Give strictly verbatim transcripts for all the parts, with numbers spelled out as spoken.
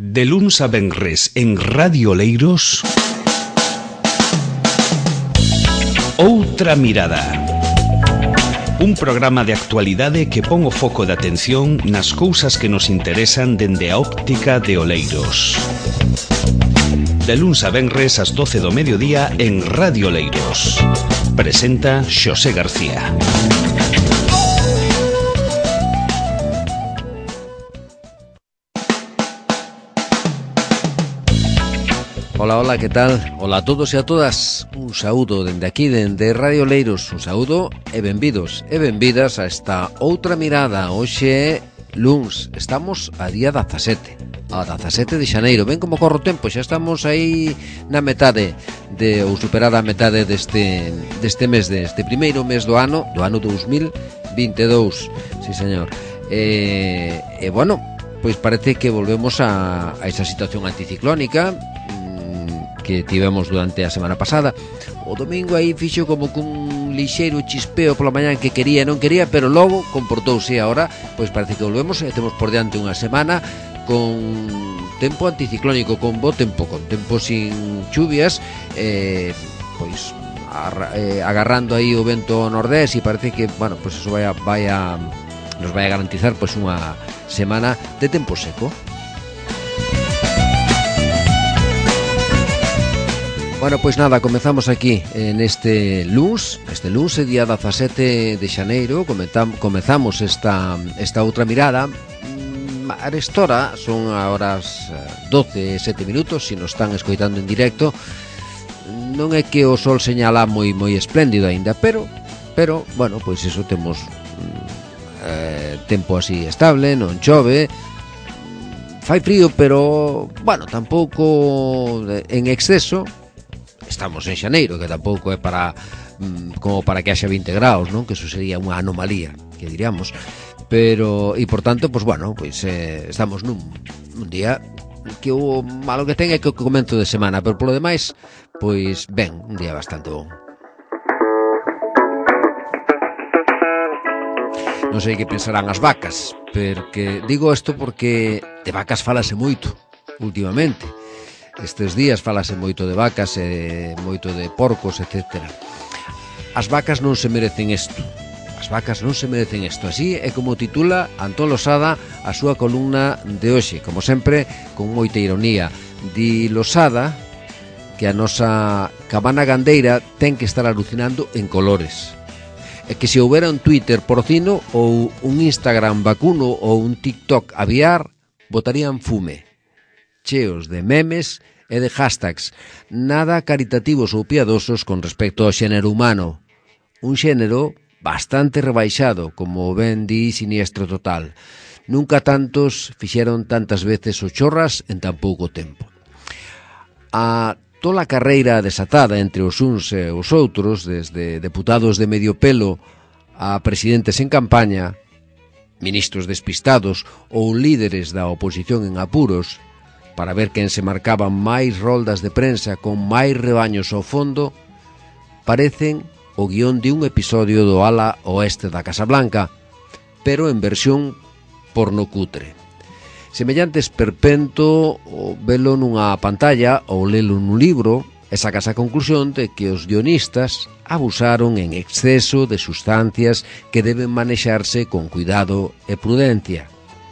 De luns a venres en Radio Oleiros, Outra Mirada. Un programa de actualidade que pon o foco de atención nas cousas que nos interesan dende a óptica de Oleiros. De luns a venres ás doce do mediodía en Radio Oleiros. Presenta Xosé García. Hola, hola, que tal? Hola a todos e a todas. Un saúdo dende aquí, dende Radio Oleiros. Un saúdo e benvidos e benvidas a esta outra mirada. Hoxe é luns, estamos a día dezasete, a dezasete de xaneiro. Ven como corre o tempo, xa estamos aí na metade de, ou superada a metade deste, deste mes, deste primeiro mes do ano, do ano dous mil vinte e dous. Sí, señor. E, e bueno, pois parece que volvemos a, a esa situación anticiclónica que tivemos durante a semana pasada. O domingo aí fixo como cun lixeiro chispeo pola mañá que quería e non quería, pero logo comportouse. Ahora, pois parece que volvemos e temos por diante unha semana con tempo anticiclónico, con bo tempo, con tempo sin chuvias, eh, pois eh, agarrando aí o vento nordés, e parece que, bueno, pois eso vai a, vai a, nos vai a garantizar pois unha semana de tempo seco. Bueno, pois nada, comezamos aquí en este luns, este luns é día dezasete de xaneiro, comezamos esta, esta outra mirada. A restora son a horas doce e sete minutos, se nos están escoitando en directo. Non é que o sol señala moi moi espléndido aínda, pero, pero bueno, pois iso temos eh, tempo así estable, non chove, fai frío, pero, bueno, tampouco en exceso. Estamos en xaneiro, que tampouco é para como para que haxa vinte graus, non? Que eso sería unha anomalía, que diríamos. Pero, e por tanto, pois bueno, pois eh, estamos nun, nun día que o malo que ten é que o comezo de semana, pero polo demais, pois ben, un día bastante bon. Non sei que pensarán as vacas, porque digo isto porque de vacas falase moito últimamente. Estes días falase moito de vacas e moito de porcos, etcétera. As vacas non se merecen isto. As vacas non se merecen isto. Así é como titula Antón Losada a súa columna de hoxe. Como sempre, con moita ironía. Di Losada que a nosa cabana gandeira ten que estar alucinando en colores. E que se houbera un Twitter porcino ou un Instagram vacuno ou un TikTok aviar, botarían fume, cheos de memes e de hashtags, nada caritativos ou piadosos con respecto ao xénero humano. Un xénero bastante rebaixado, como ben di Siniestro Total. Nunca tantos fixeron tantas veces o chorras en tan pouco tempo. A tola carreira desatada entre os uns e os outros, desde deputados de medio pelo a presidentes en campaña, ministros despistados ou líderes da oposición en apuros, para ver quen se marcaba máis roldas de prensa con máis rebaños ao fondo, parecen o guión de un episodio do ala oeste da Casa Blanca, pero en versión pornocutre. Semellante esperpento o velo nunha pantalla ou lelo nun libro, e sacas a conclusión de que os guionistas abusaron en exceso de sustancias que deben manexarse con cuidado e prudencia.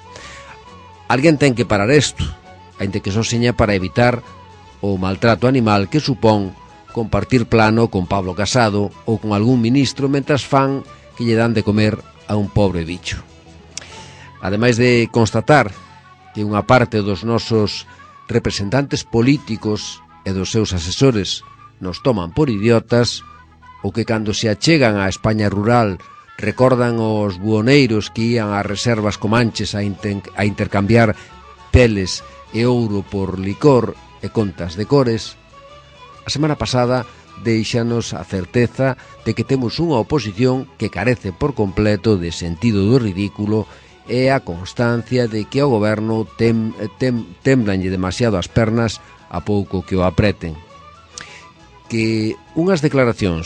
Alguén ten que parar isto, aínda que só seña para evitar o maltrato animal que supón compartir plano con Pablo Casado ou con algún ministro mentras fan que lle dan de comer a un pobre bicho. Ademais de constatar que unha parte dos nosos representantes políticos e dos seus asesores nos toman por idiotas, ou que cando se achegan á España rural recordan os buoneiros que ían ás reservas comanches a, inter- a intercambiar peles e ouro por licor e contas de cores, a semana pasada deixanos a certeza de que temos unha oposición que carece por completo de sentido do ridículo e a constancia de que ao goberno tem, tem, temblanlle demasiado as pernas a pouco que o apreten. Que unhas declaracións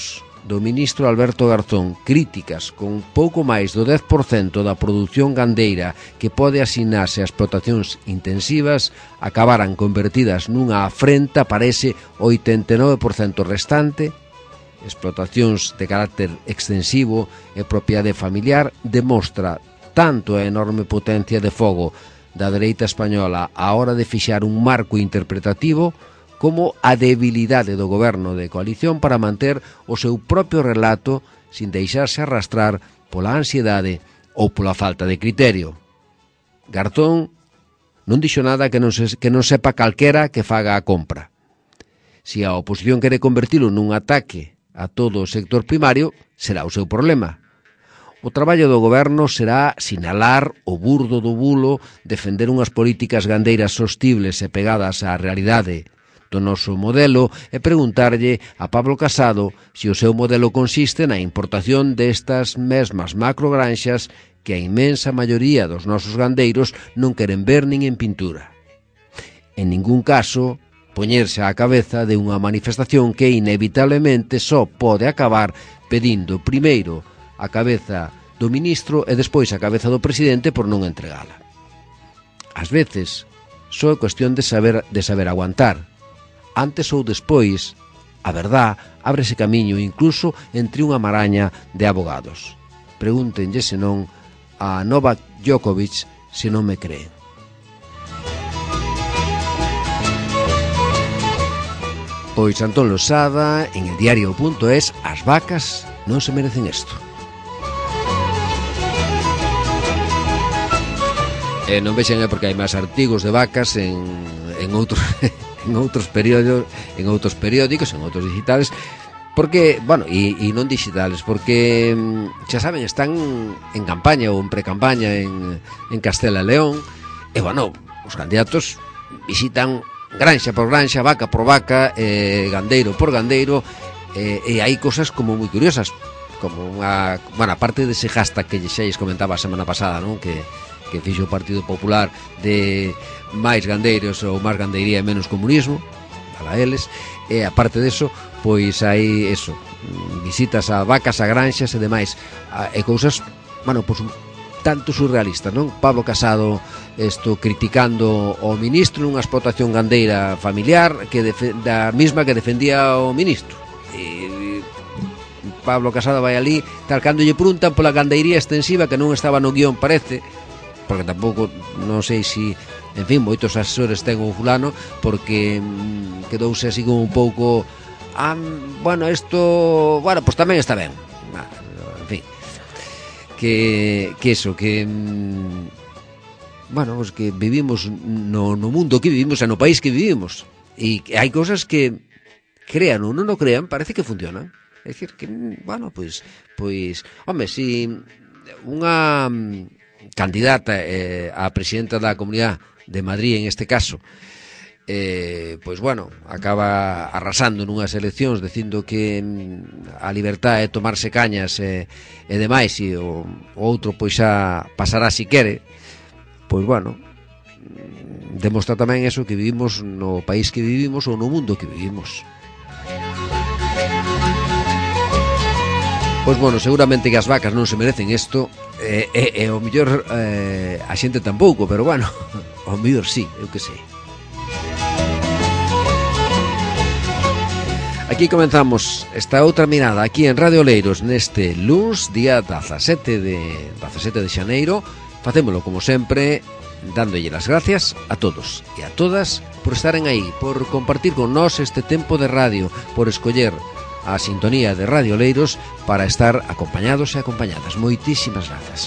do ministro Alberto Garzón, críticas con pouco máis do dez por cento da produción gandeira que pode asignarse a explotacións intensivas, acabaran convertidas nunha afrenta para ese oitenta e nove por cento restante, explotacións de carácter extensivo e propiedade familiar, demostra tanto a enorme potencia de fogo da dereita española á hora de fixar un marco interpretativo como a debilidade do goberno de coalición para manter o seu propio relato sin deixarse arrastrar pola ansiedade ou pola falta de criterio. Garzón non dixo nada que non, se, que non sepa calquera que faga a compra. Se a oposición quere convertilo nun ataque a todo o sector primario, será o seu problema. O traballo do goberno será sinalar o burdo do bulo, defender unhas políticas gandeiras sostibles e pegadas á realidade do noso modelo e preguntarlle a Pablo Casado se o seu modelo consiste na importación destas mesmas macrogranxas que a inmensa maioría dos nosos gandeiros non queren ver nin en pintura. En ningún caso poñerse á cabeza de unha manifestación que inevitablemente só pode acabar pedindo primeiro a cabeza do ministro e despois a cabeza do presidente por non entregala. Ás veces só é cuestión de saber, de saber aguantar. Antes ou despois, a verdad ábrese camiño incluso entre unha maraña de abogados. Pregúntenlle senón a Novak Djokovic se non me creen. Pois Antón Losada, en el diario punto es, as vacas non se merecen isto. E non vexen é porque hai máis artigos de vacas en, en outros... en outros periódicos, en outros periódicos, en outros digitales, porque, bueno, e, e non digitales, porque xa saben, están en campaña ou en precampaña en, en Castela e León, e, bueno, os candidatos visitan granxa por granxa, vaca por vaca, eh, gandeiro por gandeiro, eh, e hai cosas como moi curiosas, como unha, bueno, aparte dese hashtag que xa lles comentaba a semana pasada, non? Que que fixo o Partido Popular de máis gandeiros ou máis gandeiría e menos comunismo, para eles, e aparte deso, pois hai eso, visitas a vacas, a granxas e demais, e cousas, bueno, pois tanto surrealistas, non? Pablo Casado esto criticando o ministro nunha explotación gandeira familiar que defe, da mesma que defendía o ministro. E Pablo Casado vai ali, tal cando lle preguntan pola gandeiría extensiva que non estaba no guión, parece, porque tampouco non sei se, en fin, moitos asesores ten o fulano, porque mm, quedouse así como un pouco, ah, bueno, isto, bueno, pois pues tamén está ben, ah, en fin, que, que eso, que, mm, bueno, pues que vivimos no, no mundo que vivimos, e no país que vivimos, e hai cousas que, crean ou non o crean, parece que funcionan, é dicir, que, bueno, pois, pois, home, si unha candidata eh, a presidenta da Comunidade de Madrid, en este caso, eh, pois bueno, acaba arrasando nunhas eleccións dicindo que a libertad é tomarse cañas e, e demais, e o, o outro pois xa pasará si quere, pois bueno, demostra tamén eso, que vivimos no país que vivimos ou no mundo que vivimos. Pois bueno, seguramente que as vacas non se merecen isto, e, e, e o mellor eh, a xente tampouco, pero bueno, o mellor sí, eu que sei. Aquí comenzamos esta outra mirada aquí en Radio Oleiros neste luns, día dezasete de, dezasete de xaneiro. Facémolo como sempre, dándolle las gracias a todos e a todas por estaren aí, por compartir con nós este tempo de radio, por escoller a sintonía de Radio Oleiros para estar acompañados e acompañadas. Moitísimas grazas.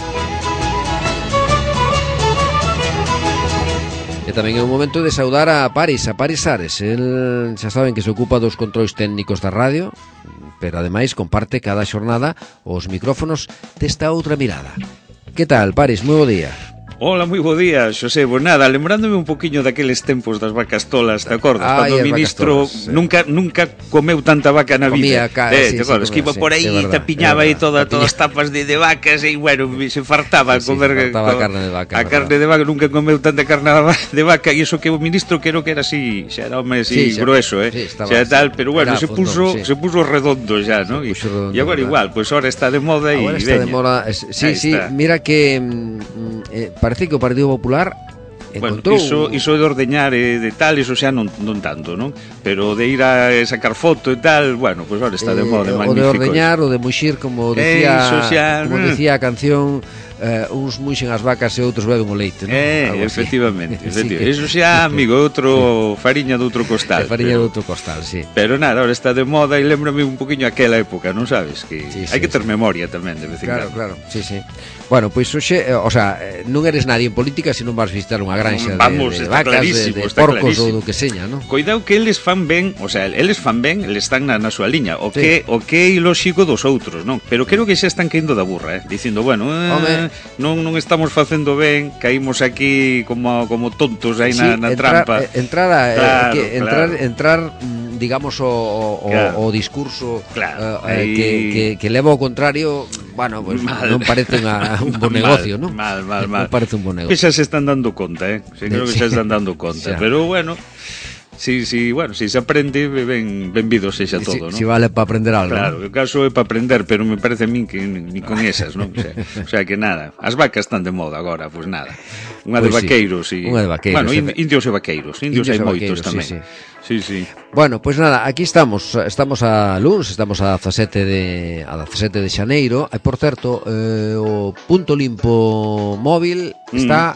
E tamén é un momento de saudar a Paris, a Paris Ares. El, xa saben que se ocupa dos controis técnicos da radio, pero ademais comparte cada xornada os micrófonos desta outra mirada. Que tal, Paris? Moi bo día. Hola, moi bo día, Xosé. Pues nada, lembrándome un poquinho daqueles tempos das vacas tolas, te acordas? Ai, Cando o ministro tolas, sí. nunca nunca comeu tanta vaca na vida. Comía ca- eh, sí, te acordas? sí, Que iba sí, por aí, é verdad, tapiñaba é aí toda, verdad. todas as tapas de, de vacas e, bueno, se fartaba a Sí, sí, comer... se fartaba co- carne de vaca, A é carne de vaca, nunca comeu tanta carne de vaca, e iso que o ministro creo que era así, xa era home así Sí, xa- grueso, eh? sí, estaba xa tal, así, pero bueno, era se fondón, puso, sí. se puso redondo xa, ¿no? E puxo redondo, e agora verdad. igual, pois pues ahora está de moda e Ahora está de veña. moda. es- Sí, Ahí sí, está. mira que mm, eh, parece que o Partido Popular Bueno, encontrou iso, iso de ordeñar e de tal, iso xa non, non tanto, non? Pero de ir a sacar foto e tal, bueno, pois pues ahora está de moda, eh, o de magnífico. ordeñar, o de muxir, como Eh, decía, iso xa, como mm. decía a canción, eh, uns muxen as vacas e outros beben o leite, ¿no? Eh, Algo así. efectivamente, Sí, efectivamente. que- Iso xa, amigo, outro fariña de outro costal. É fariña pero, de outro costal, sí. pero nada, ahora está de moda e lembrame un poquinho aquela época, non sabes? Que Sí, hai sí, que ter sí. memoria tamén, de vez en Claro, cando. claro, sí, sí. Bueno, pois hoxe, eh, o sea, eh, non eres nadie en política se non vas visitar unha granxa de, Vamos, de está vacas, de, clarísimo, de está porcos clarísimo. ou do que seña, ¿no? Coidado que eles fan ben, o sea, eles fan ben, eles están na, na súa liña, o Sí. que o que é ilóxico dos outros, non? Pero creo que xa están caíndo da burra, eh, dicindo, bueno, eh, Home. non non estamos facendo ben, caímos aquí como como tontos aí na, Sí, na entrar, trampa. eh, entrar, a, eh, Claro, que entrar, claro. entrar mm, digamos o, o, Claro. o discurso Claro, eh, aí- que, que, que leva ao contrario, bueno, pues Mal. non parece unha, un bon Mal, negocio, ¿no? mal, mal, mal. Non parece un bon Que negocio. xa se están dando conta, eh? Sí, creo que xa Sí. están dando conta, Xa. pero bueno, si, si, bueno, si se aprende, ben, benvido sexa todo, si, ¿no? si vale para aprender algo. Claro, ¿no? o caso é para aprender, pero me parece a min que ni con esas, non? O sea, o sea que nada, as vacas están de moda agora, pues nada. Unha de Pois sí, vaqueiros e unha de vaqueiros, bueno, in, efe- indios e vaqueiros, indios, Indios hai e moitos vaqueiros, tamén. sí, Sí, sí. Bueno, pois pues nada, aquí estamos, estamos a luns, estamos a dezasete de a dezasete de xaneiro. E por certo, eh, o punto limpo móvil está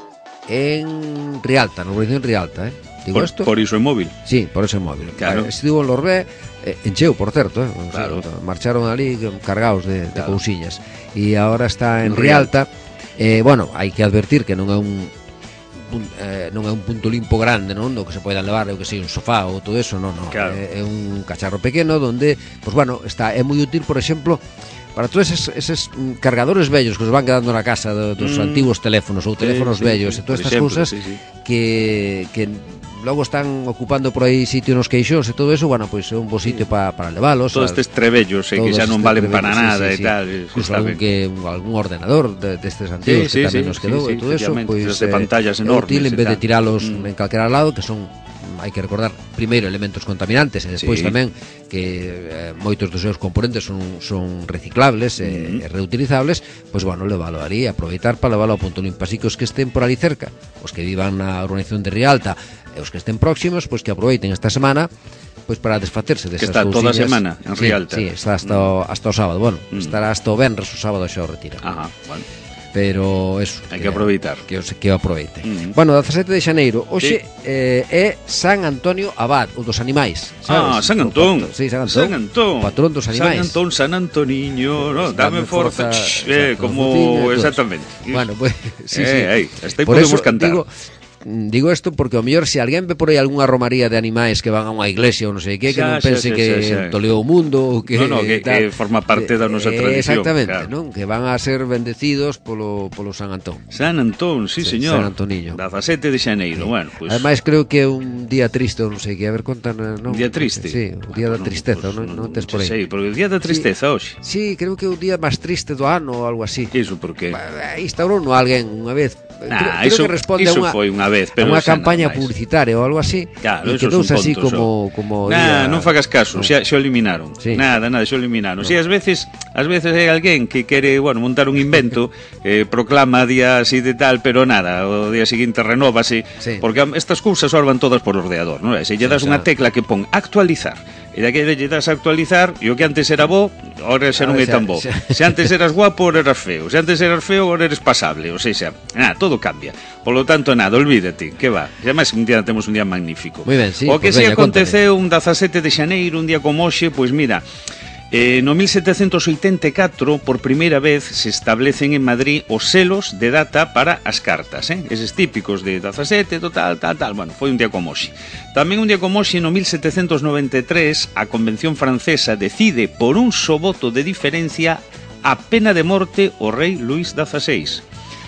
en Rialta, na urbanización Rialta, eh. Digo Por, isto? por iso é móvil. Sí, por ese móvil. Claro. Eh, Estivo en Lorbé, eh, encheu, por certo, eh. O sea, Claro. marcharon ali cargados de, de Claro. cousiñas. E agora está en En Rialta. Eh, bueno, hai que advertir que non é un pun- eh, non é un punto limpo grande, non, do que se poidan levar, eu que sei, un sofá ou todo eso, non, non. Claro. É, é un cacharro pequeno donde, pues bueno, está é moi útil, por exemplo, para todos eses, eses mm, cargadores vellos que os van quedando na casa do, dos Mm. antiguos teléfonos ou teléfonos Sí, sí, vellos sí, e todas por estas exemplo, cousas sí, sí. que que logo están ocupando por aí sitio nos queixóns e todo eso, bueno, pois é un bo sitio pa, para levalos. Todos sabes? estes trebellos eh, que Todos xa non estes valen para trebellos, nada sí, sí, e sí. tal, eh, Incluso está algún, ben. que, algún ordenador de, destes antiguos Sí, que sí, tamén sí, nos quedou sí, e todo sí, eso, efectivamente, pois desde eh, pantallas é enormes útil e en vez de tal. tiralos Mm. en calquera lado, que son, hai que recordar, primeiro elementos contaminantes e despois Sí. tamén que eh, moitos dos seus componentes son, son reciclables e, Mm. e reutilizables, pois bueno, levalo ali, aproveitar para levalo ao punto limpo. Así que os que estén por ali cerca, os que vivan na urbanización de Rialta e os que estén próximos, pois que aproveiten esta semana pois para desfacerse desas está toda a cousiñas. semana en Sí, Rialta. Sí, está hasta, o, hasta o sábado. Bueno, Mm. estará hasta o venres o sábado xa o retira. Ajá, bueno. Pero eso, Hai que aproveitar. Que, os, que o aproveite. Mm. Bueno, dezasete de xaneiro, hoxe Sí. eh, é San Antonio Abad, o dos animais. Ah, sabes? San O Antón. patro- Sí, San Antón. San Antón. O patrón dos animais. San Antón, San Antoniño, no, dame, Dame forza, forza, ch, eh, exacto, como Fuciño e todo eso. exactamente. Bueno, pues Eh, sí, sí. aí, hasta aí Por podemos eso cantar. Digo, mm, digo isto porque o mellor se alguén ve por aí algunha romaría de animais que van a unha iglesia ou non sei que, que Xa, non xa, pense xa, que xa, xa. toleou o mundo ou que No, no, que- que forma parte da nosa Eh, tradición, Exactamente, claro. non? Que van a ser bendecidos polo polo San Antón. San Antón, sí, Sí, señor. San Antoniño. dezasete de xaneiro, bueno, pues Ademais creo que é un día triste ou non sei que, a ver, contan, non? un día triste. Sí, un día da Bueno, tristeza, pues, non, non tes por aí. Sí, porque o día da tristeza hoxe. Sí, creo que é o día máis triste do ano ou algo así. Iso porque Bah, Instaurou no alguén unha vez. Nah, creo, iso- creo que responde iso a unha foi unha vez, pero a unha xa nada campaña máis. publicitaria ou algo así. Claro, e eso quedouse es un así tonto, como como Nah, día- non fagas caso, No. xa, xa o eliminaron. Sí. Nada, nada, xa o eliminaron. Si ás veces, ás veces hai alguén que quere, bueno, montar un invento, eh, proclama día así de tal, pero nada, o día seguinte renóvase, Sí. porque am- estas cousas só van todas por ordenador, non é? Se lle Sí, das xa. unha tecla que pon actualizar, e daqui lle das a actualizar, e o que antes era bo, ahora xa non é Ahora xa- tan bo. xa. Se antes eras guapo, ahora eras feo. Se antes eras feo, ahora eres pasable. O sea, nada, todo cambia. Por lo tanto, nada, olvídate, que va. E además, un día temos un día magnífico. Moi ben, sí, O que pues si veña, aconteceu un dezasete de xaneiro, un día como hoxe, pois mira, eh, no mil setecentos oitenta e catro, por primeira vez, se establecen en Madrid os selos de data para as cartas, eh? Eses típicos de dezasete, total, tal, tal. Bueno, foi un día como hoxe. Tamén un día como hoxe, no mil setecentos noventa e tres, a Convención Francesa decide por un só voto de diferencia a pena de morte o rei Luís dezaseis.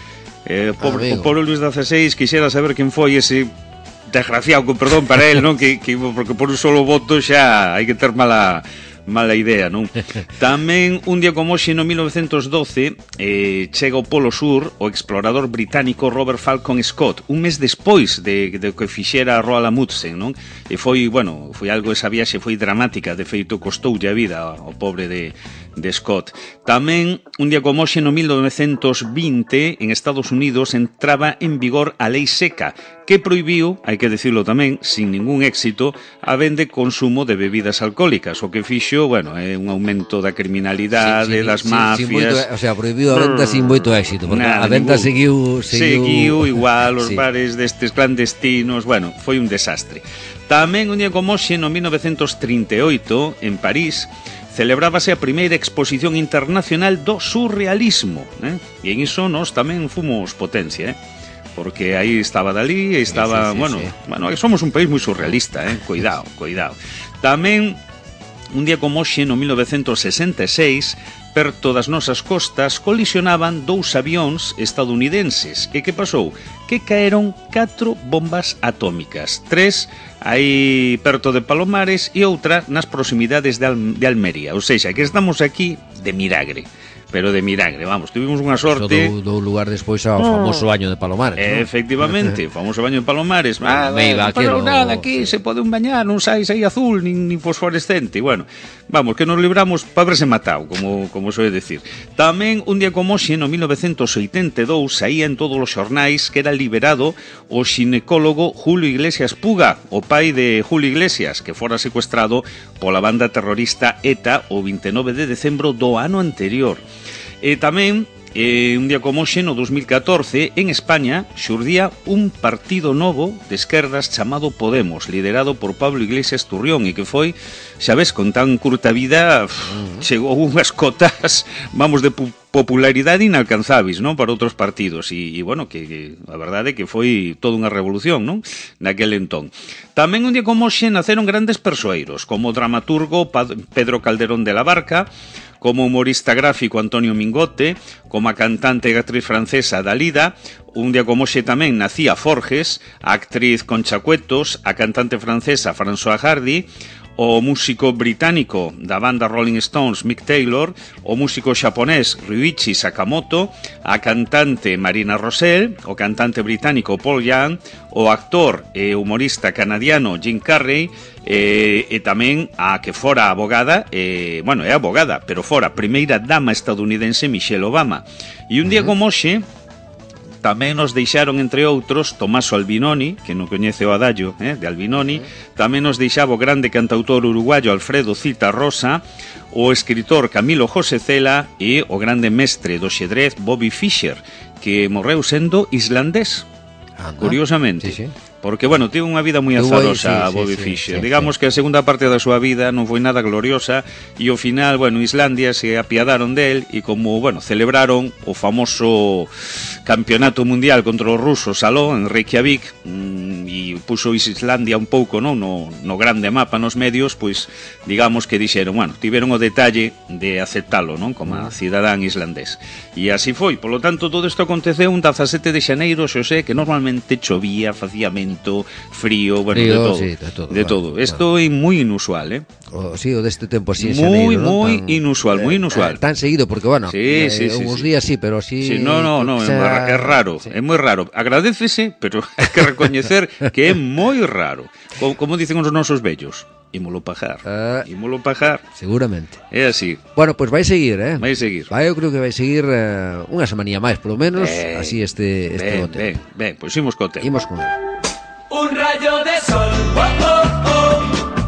Eh, pobre, o pobre Luís dezasseis quixera saber quen foi ese desgraciado, con perdón para él, non? Que, que, porque por un solo voto xa hai que ter mala... mala idea, non? Tamén un día como hoxe no mil novecentos doce eh, chega ao Polo Sur o explorador británico Robert Falcon Scott, un mes despois de, de que fixera Roald Amundsen, non? E foi, bueno, foi algo, esa viaxe foi dramática, de feito costoulle a vida ao pobre de, de Scott. Tamén un día como hoxe no mil novecentos vinte en Estados Unidos entraba en vigor a lei seca que prohibiu, hai que decirlo tamén, sin ningún éxito, a vende consumo de bebidas alcohólicas, o que fixo, bueno, é un aumento da criminalidade, sí, sí, das sí, mafias... Sin moito, o sea, prohibiu a venda sin moito éxito, porque nada, a venda seguiu, seguiu... Seguiu igual, os sí. bares destes clandestinos, bueno, foi un desastre. Tamén un día como hoxe, no mil novecentos trinta e oito, en París, celebrábase a primeira exposición internacional do surrealismo, eh? E en iso nós tamén fomos potencia, eh? Porque aí estaba Dalí, estaba, sí, sí, sí, bueno, sí. bueno, somos un país moi surrealista, eh? Cuidado, cuidado. Tamén un día como hoxe, no mil novecentos sesenta e seis, perto das nosas costas colisionaban dous avións estadounidenses. E que pasou? Que caeron catro bombas atómicas, tres aí perto de Palomares e outra nas proximidades de, Al- de Almería. Ou seja, que estamos aquí de milagre. Pero de milagre, vamos, tuvimos unha sorte. Eso dou, dou lugar despois ao oh. famoso baño de Palomares, eh, ¿no? Efectivamente, famoso baño de Palomares. Ah, me iba aquí, pero no, nada, aquí sí. Se pode un bañar, non sais aí azul, nin, nin fosforescente. Bueno, vamos, que nos libramos para haberse matado, como, como soe decir. Tamén, un día como hoxe, no mil novecentos oitenta e dous, saía en todos os xornais que era liberado o xinecólogo Julio Iglesias Puga, o pai de Julio Iglesias, que fora secuestrado pola banda terrorista ETA o vinte e nove de decembro do ano anterior. E tamén, eh, un día como hoxe, no dos mil catorce, en España, xurdía un partido novo de esquerdas chamado Podemos, liderado por Pablo Iglesias Turrión, e que foi, xa ves, con tan curta vida, uh-huh. chegou unhas cotas, vamos, de pu- popularidade inalcanzáveis, non, para outros partidos, e, e bueno, que, que a verdade é que foi toda unha revolución, non, naquel entón. Tamén un día como hoxe naceron grandes persoeiros, como o dramaturgo Pedro Calderón de la Barca, como humorista gráfico Antonio Mingote, como a cantante e actriz francesa Dalida. Un día como hoxe tamén nacía Forges, a actriz Concha Cuetos, a cantante francesa François Hardy, o músico británico da banda Rolling Stones Mick Taylor, o músico xaponés Ryuichi Sakamoto, a cantante Marina Rosell, o cantante británico Paul Young, o actor e humorista canadiano Jim Carrey, e, e tamén a que fora abogada, e, bueno, é abogada, pero fora primeira dama estadounidense Michelle Obama. E un día como hoxe tamén nos deixaron, entre outros, Tommaso Albinoni, que non coñece o adagio eh, de Albinoni, tamén nos deixaba o grande cantautor uruguayo Alfredo Zita Rosa, o escritor Camilo José Cela e o grande mestre do xedrez Bobby Fischer, que morreu sendo islandés. Anda. Curiosamente. Sí, sí. Porque, bueno, tivo unha vida moi azarosa, sí, Bobby sí, Fischer. Sí, sí, digamos sí. Que a segunda parte da súa vida non foi nada gloriosa e ao final, bueno, Islandia se apiadaron del e como, bueno, celebraron o famoso campeonato mundial contra os rusos aló en Reykjavik mmm, e puxo Islandia un pouco, non, no, no grande mapa nos medios, pois digamos que dixeron, bueno, tiveron o detalle de aceptalo, non, como a cidadán islandés. E así foi. Por lo tanto, todo isto aconteceu un dezasete de xaneiro, xo sei que normalmente chovía, facía frío, bueno, frío, de todo, sí, de todo. De bueno, todo. Esto bueno. É moi inusual, eh? O, sí, o deste tempo así en Muy, xaneiro, moi tan, inusual, moi inusual. Eh, tan seguido, porque, bueno, sí, sí, eh, sí, uns sí. días sí, pero así... Sí, no, no, no, sea... é raro, sí. É moi raro. Agradécese, pero hai que recoñecer que é moi raro. Como, como dicen os nosos vellos, ímolo pagar, uh, ímolo pagar. Seguramente. É así. Bueno, pois pues vai seguir, eh? Vai seguir. Vai, eu creo que vai seguir uh, unha semanía máis, polo menos, ben, así este, este ben, ben, ben, pois pues imos co tema. Imos con él. Un rayo de sol, oh, oh, oh,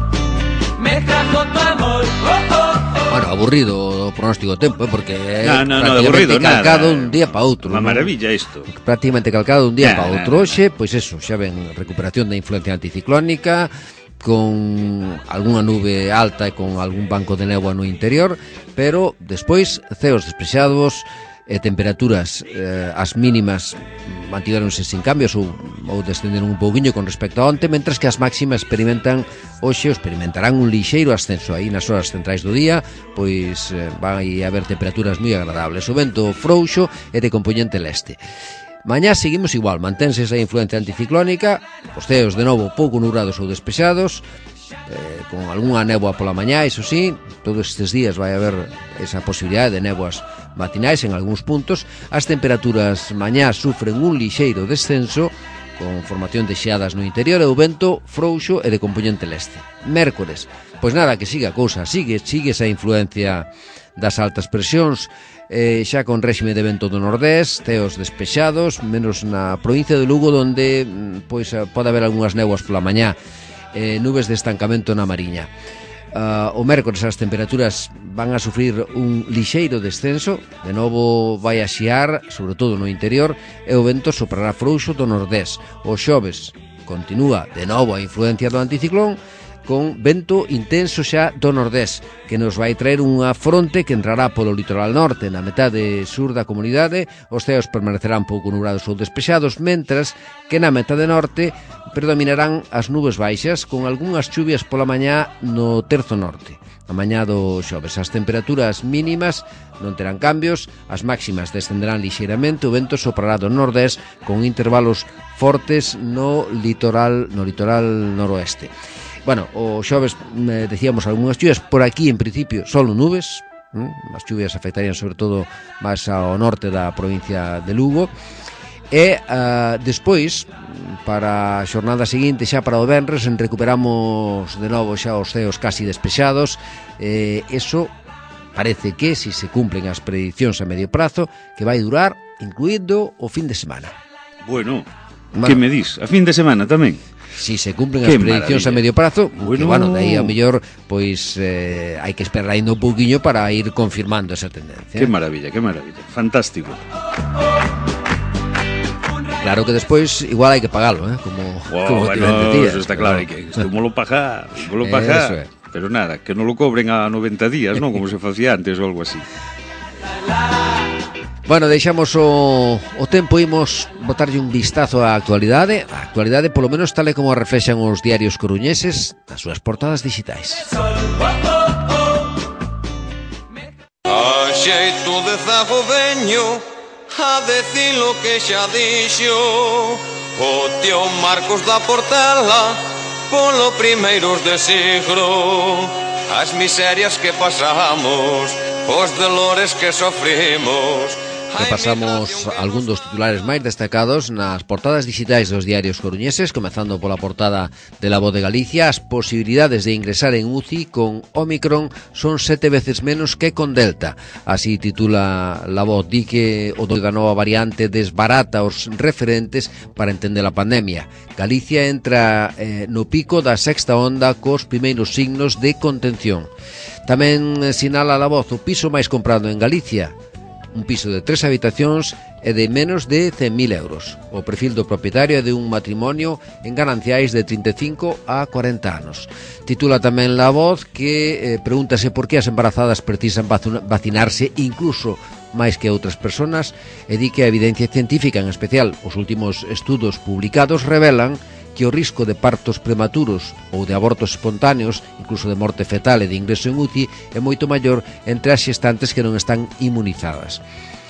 me trajo tu amor, oh, oh, oh. Bueno, aburrido o pronóstico do tempo, eh, porque no, no, prácticamente no, aburrido, calcado nada. Un día para outro. Unha ¿no? maravilla isto. Prácticamente calcado un día nah, para outro. Nah, Hoxe, pois pues eso, xa ven recuperación da influencia anticiclónica, con algunha nube alta e con algún banco de néboa no interior, pero despois ceos despexados e temperaturas eh, as mínimas mantiveronse sin cambios ou, ou descenderon un pouquiño con respecto a onte, mentras que as máximas experimentan hoxe, experimentarán un lixeiro ascenso aí nas horas centrais do día, pois eh, vai haber temperaturas moi agradables. O vento frouxo e de compoñente leste. Mañá seguimos igual, mantense esa influencia anticiclónica, os ceos de novo pouco nubrados ou despexados, eh, con algunha néboa pola mañá, iso sí, todos estes días vai haber esa posibilidade de néboas matinais en algúns puntos. As temperaturas mañá sufren un lixeiro descenso, con formación de xeadas no interior e o vento frouxo e de compoñente leste. Mércores, pois nada, que siga a cousa, sigue, sigue esa influencia das altas presións, eh, xa con réxime de vento do nordés, ceos despexados, menos na provincia de Lugo, donde pois pode haber algunhas néboas pola mañá, eh, nubes de estancamento na Mariña. Uh, o mércores as temperaturas van a sufrir un lixeiro descenso, de novo vai a xiar, sobre todo no interior, e o vento soprará frouxo do nordés. O xoves continúa de novo a influencia do anticiclón, con vento intenso xa do nordés, que nos vai traer unha fronte que entrará polo litoral norte, na metade sur da comunidade. Os ceos permanecerán pouco nubrados ou despexados, mentras que na metade norte predominarán as nubes baixas, con algunhas chuvias pola mañá no terzo norte. A mañá do xoves as temperaturas mínimas non terán cambios, as máximas descenderán lixeiramente, o vento soprará do nordés con intervalos fortes no litoral, no litoral noroeste. Bueno, o xoves eh, decíamos algunhas chuvias, por aquí en principio solo nubes, eh? As chuvias afectarían sobre todo máis ao norte da provincia de Lugo. E uh, despois, para a xornada seguinte, xa para o venres, recuperamos de novo xa os ceos casi despexados. eh, Eso parece que, si se cumplen as predicións a medio prazo, que vai durar incluído o fin de semana. Bueno, bueno, que me dis? A fin de semana tamén? Si se cumplen as predicións a medio prazo, bueno, que, bueno, de aí ao mellor pois eh, hai que esperar ainda un pouquiño para ir confirmando esa tendencia. Que maravilla, que maravilla, fantástico. Claro que despois igual hai que pagalo, eh? Como, wow, como bueno, días, eso está claro, pero... hai que estúmolo pagar, estúmolo pagar. Pero nada, que non lo cobren a noventa días, non? Como se facía antes ou algo así. Bueno, deixamos o, o tempo, imos botarlle un vistazo á actualidade. A actualidade, polo menos, tal e como reflexan os diarios coruñeses nas súas portadas digitais. A xeito de zago veño a decir lo que xa dixo o tío Marcos da Portela polo primeiros de siglo. As miserias que pasamos, os dolores que sofrimos. Repasamos algún dos titulares máis destacados nas portadas digitais dos diarios coruñeses, comezando pola portada de La Voz de Galicia. As posibilidades de ingresar en U C I con Omicron son sete veces menos que con Delta. Así titula La Voz. Di que o da nova variante desbarata os referentes para entender a pandemia. Galicia entra eh, no pico da sexta onda cos primeiros signos de contención. Tamén sinala La Voz o piso máis comprado en Galicia, un piso de tres habitacións e de menos de cen mil euros. O perfil do propietario é de un matrimonio en gananciais de trinta e cinco a cuarenta anos. Titula tamén La Voz que eh, pregúntase por que as embarazadas precisan vacinarse incluso máis que outras persoas, e di que a evidencia científica, en especial os últimos estudos publicados, revelan que o risco de partos prematuros ou de abortos espontáneos, incluso de morte fetal e de ingreso en U C I, é moito maior entre as xestantes que non están inmunizadas.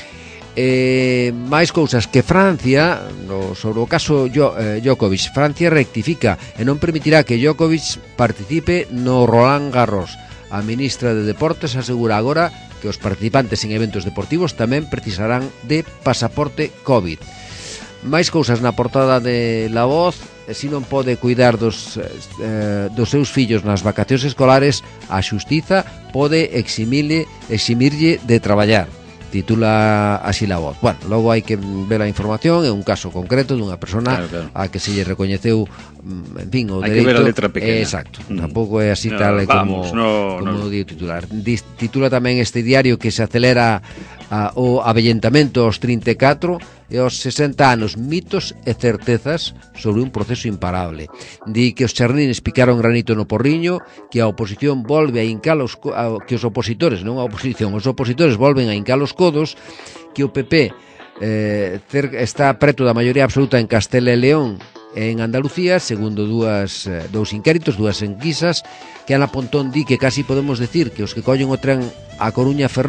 Eh, máis cousas que Francia, no, sobre o caso jo, eh, Djokovic, Francia rectifica e non permitirá que Djokovic participe no Roland Garros. A ministra de Deportes asegura agora que os participantes en eventos deportivos tamén precisarán de pasaporte COVID. Máis cousas na portada de La Voz. E se non pode cuidar dos, eh, dos seus fillos nas vacacións escolares, a xustiza pode eximile, eximirlle de traballar. Titula así La Voz. Bueno, logo hai que ver a información, é un caso concreto dunha persona claro, claro. a que se lle recoñeceu, en fin, o hai dereito. Hai que ver a letra pequena. Exacto, mm. tampouco é así no, tal vamos, como, no, como no. o di o titular. Titula tamén este diario que se acelera a, o avellentamento aos trinta e catro e aos sesenta anos, mitos e certezas sobre un proceso imparable. Di que os charnines picaron granito no porriño, que a oposición volve a hincar os, a, que os opositores, non a oposición, os opositores volven a hincar os codos, que o P P eh, cer, está preto da maioría absoluta en Castela e León e en Andalucía, segundo dúas, dous inquéritos, dúas enquisas, que Ana Pontón di que casi podemos decir que os que collen o tren a Coruña Ferrol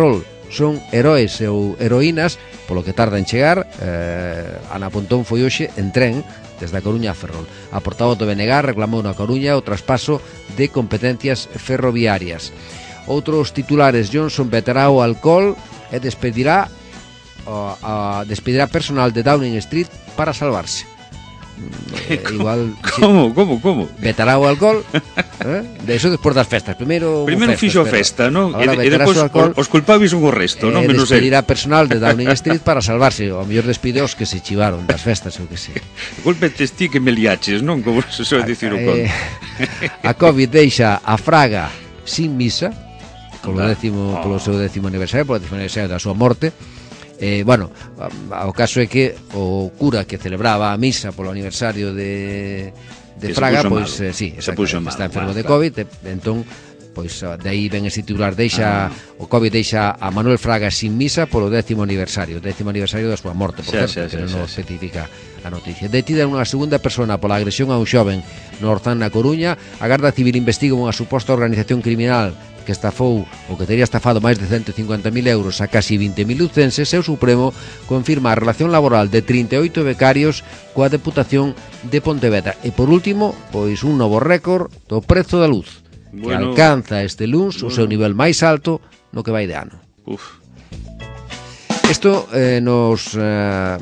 son heróis ou heroínas polo que tarda en chegar. eh, Ana Pontón foi hoxe en tren desde a Coruña a Ferrol. A portavoz do B N G reclamou na Coruña o traspaso de competencias ferroviarias. Outros titulares: Johnson vetará o alcohol e despedirá a, a despedirá personal de Downing Street para salvarse. Eh, igual Como, como, como? vetará o alcohol, eh? De eso despois das festas. Primeiro Primeiro fixo a festa, non? E, e depois os culpables son o resto, non? E Menos despedirá personal de Downing Street para salvarse. O mellor despide os que se chivaron das festas, ou que sei. Golpe ti que me liaches, non? Como se soe dicir o conto. A Covid deixa a Fraga sin misa polo décimo, polo seu décimo aniversario, polo décimo aniversario da súa morte. Eh, bueno, o caso é que o cura que celebraba a misa polo aniversario de, de Fraga, pois, eh, sí, está enfermo de Covid, e, entón, pois, de aí ven ese titular, deixa, ah. o Covid deixa a Manuel Fraga sin misa polo décimo aniversario, décimo aniversario da súa morte, por certo, que non especifica a noticia. Detida unha segunda persona pola agresión a un xoven no Orzán, na Coruña. A Garda Civil investiga unha suposta organización criminal que estafou ou que teria estafado máis de ciento cincuenta mil euros a casi vinte mil lucenses, e o Supremo confirma a relación laboral de trinta e oito becarios coa Deputación de Pontevedra. E por último, pois un novo récord do prezo da luz, bueno, que alcanza este luns bueno. o seu nivel máis alto no que vai de ano. Uf. Isto eh, nos, eh,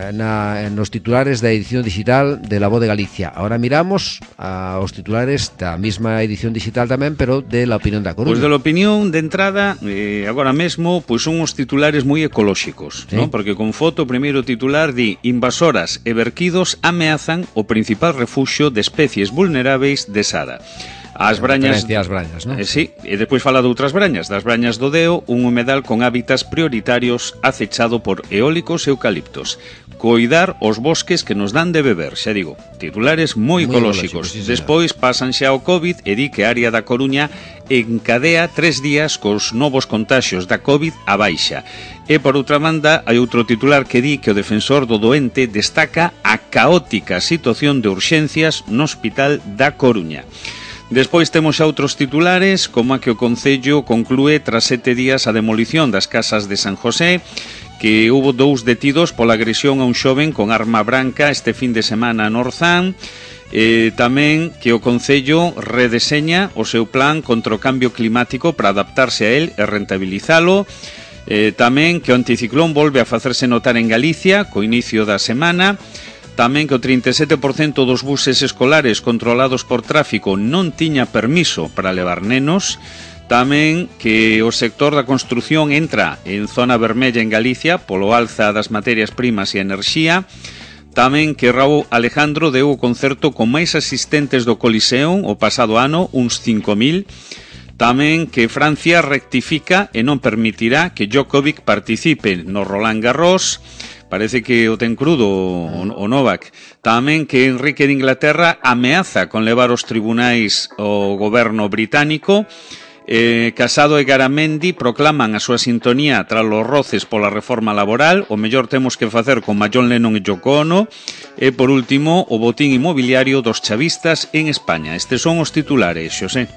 na, nos titulares da edición digital de La Voz de Galicia. Ahora miramos aos titulares da mesma edición digital tamén, pero de La Opinión da Coruña. Pois de La Opinión, de entrada, eh, agora mesmo, pois son os titulares moi ecolóxicos, ¿sí? ¿No? Porque con foto, o primeiro titular di: invasoras e verquidos ameazan o principal refuxio de especies vulneráveis de Sara. As brañas, as brañas, non? Eh, sí, e despois fala de outras brañas, das brañas do Deo, un humedal con hábitats prioritarios acechado por eólicos e eucaliptos. Coidar os bosques que nos dan de beber, xa digo, titulares moi ecolóxicos. Sí, despois pasan xa o Covid e di que a área da Coruña encadea tres días cos novos contaxios da Covid a baixa. E por outra banda, hai outro titular que di que o defensor do doente destaca a caótica situación de urxencias no Hospital da Coruña. Despois temos xa outros titulares, como a que o Concello conclúe tras sete días a demolición das casas de San José, que hubo dous detidos pola agresión a un xoven con arma branca este fin de semana no Orzán. Eh, tamén que o Concello redeseña o seu plan contra o cambio climático para adaptarse a él e rentabilizalo. Eh, tamén que o anticiclón volve a facerse notar en Galicia co inicio da semana. Tamén que o trinta e sete por cento dos buses escolares controlados por tráfico non tiña permiso para levar nenos. Tamén que o sector da construción entra en zona vermella en Galicia polo alza das materias primas e enerxía. Tamén que Raúl Alejandro deu o concerto con máis asistentes do Coliseum o pasado ano, uns cinco mil. Tamén que Francia rectifica e non permitirá que Djokovic participe no Roland Garros. Parece que o ten crudo o, o Novak. Tamén que Enrique de Inglaterra ameaza con levar aos tribunais o goberno británico. Eh, Casado e Garamendi proclaman a súa sintonía tras os roces pola reforma laboral. O mellor temos que facer con John Lennon e Yoko Ono. E por último, o botín inmobiliario dos chavistas en España. Estes son os titulares, Xosé.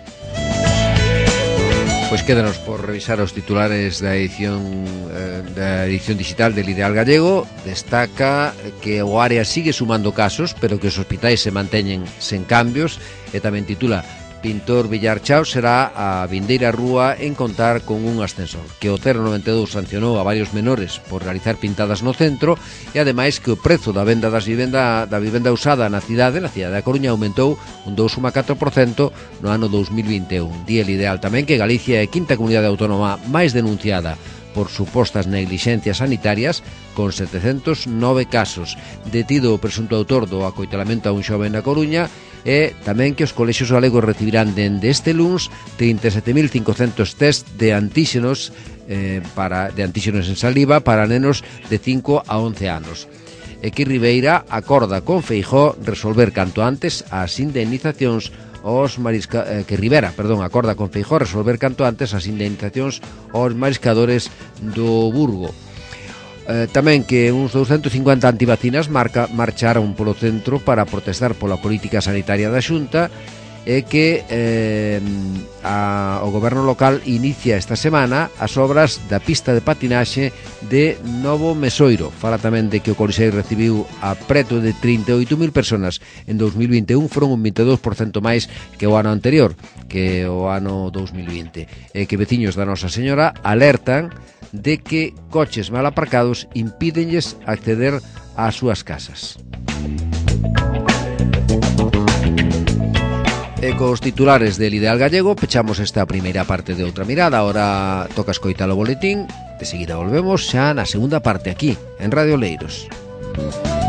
Pois quédanos por revisar os titulares da edición eh, da edición digital del Ideal Gallego. Destaca que o área sigue sumando casos, pero que os hospitais se manteñen sen cambios, e tamén titula: Pintor Villar Chao será a vindeira rúa en contar con un ascensor. Que o cero noventa e dous sancionou a varios menores por realizar pintadas no centro, e ademais que o prezo da venda das vivenda, da vivenda usada na cidade, na cidade da Coruña, aumentou un dous coma catro por cento no ano dous mil vinte e un. Di El Ideal tamén que Galicia é a quinta comunidade autónoma máis denunciada por supostas neglixencias sanitarias, con setecentos nove casos. Detido o presunto autor do acoitelamento a un xoven na Coruña. E tamén que os colexios galegos recibirán dende este luns trinta e sete mil cincocentos test de antíxenos eh, para, de antíxenos en saliva para nenos de cinco a once anos. E que Ribeira acorda con Feijóo resolver canto antes as indemnizacións aos marisca... eh, que Rivera, perdón, acorda con Feijóo resolver canto antes as indemnizacións aos mariscadores do Burgo. Eh, tamén que uns douscentos e cincuenta antivacinas marca, marcharon polo centro para protestar pola política sanitaria da Xunta, é que eh, a, o goberno local inicia esta semana as obras da pista de patinaxe de Novo Mesoiro. Fala tamén de que o Coliseo recibiu a preto de trinta e oito mil personas en dous mil vinte e un, foron un vinte e dous por cento máis que o ano anterior, que o ano dous mil vinte. E que veciños da Nosa Señora alertan de que coches mal aparcados impídenlles acceder ás súas casas. E cos titulares del Ideal Gallego pechamos esta primeira parte de Outra Mirada. Ahora toca escoitar o boletín. De seguida volvemos xa na segunda parte aquí, en Radio Oleiros.